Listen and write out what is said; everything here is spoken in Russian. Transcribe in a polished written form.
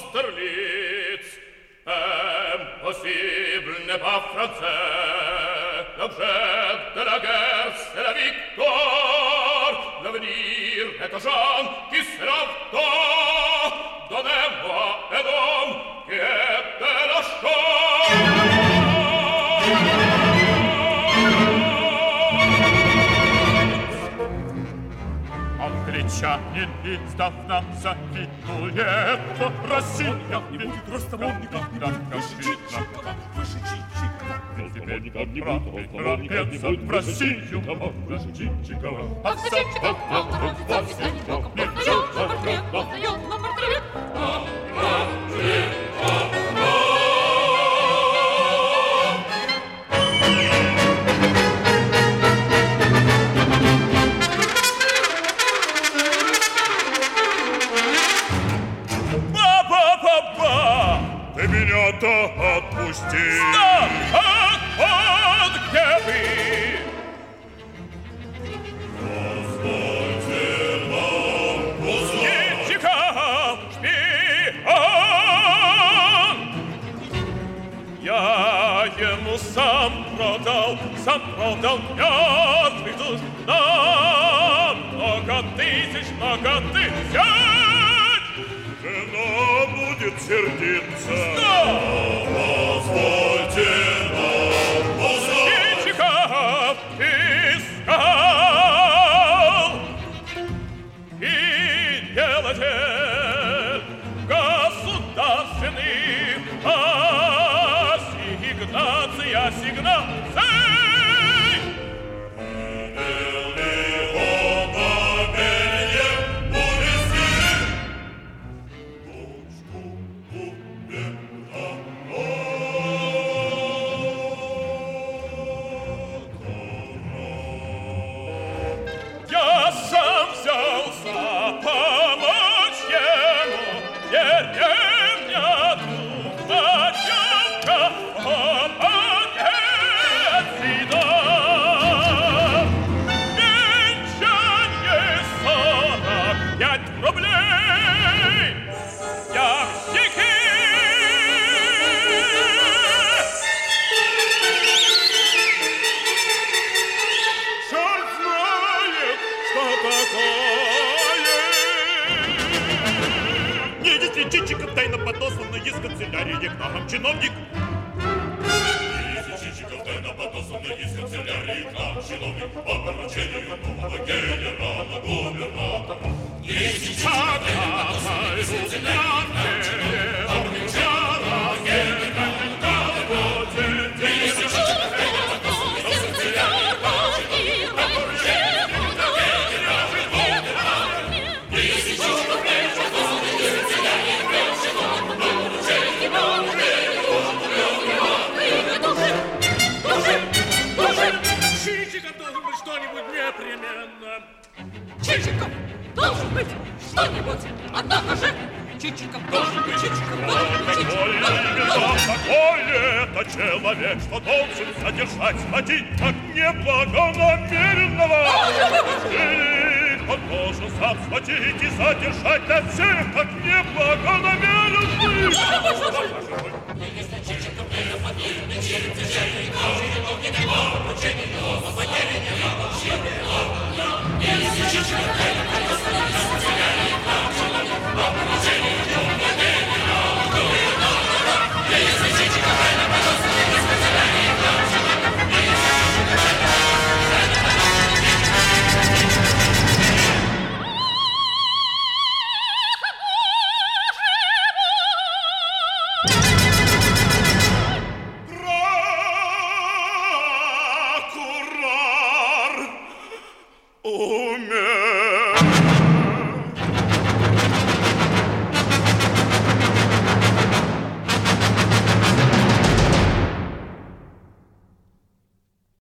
Austerlitz. Impossible n'est pas français. L'objet de la guerre, c'est la victoire. L'avenir est aux gens qui se lavent. Donnez-moi un homme qui est de la chose. Англичанин издавна завидует Россия ведь рассторонников не будет в Россию а Зачичиков Зачичиков познает на портрет познает на портрет Отпусти! Стоп! Вот где вы! Позвольте нам узнать! Чичиков, шпион! Я ему сам продал мертвых душ на много тысяч! Жена будет сердиться. Стоп! Позвольте нам узнать. Чичиков искал и делатель государственный ассигнаций. Видел ли он намерение увезти Я сам взялся помочь ему, деревня тут ночевка, отец всегда. Венчание 45 рублей, ямщики. Черт знает, что такое. Видите, Чичиков тайно подослан из канцелярии к нам чиновник. Видите, Чичиков тайно подослан из канцелярии к нам чиновник по поручению нового генерала-губернатора. Видите, Чичиков тайно подослан из канцелярии к нам Чичиков должен быть что-нибудь непременно. Чичиков должен быть что-нибудь. Однако же Чичиков должен быть. Какой это человек, что должен задержать злодейца неблагонамеренного? Или он должен сам схватить и задержать на всех как неблагонамеренного?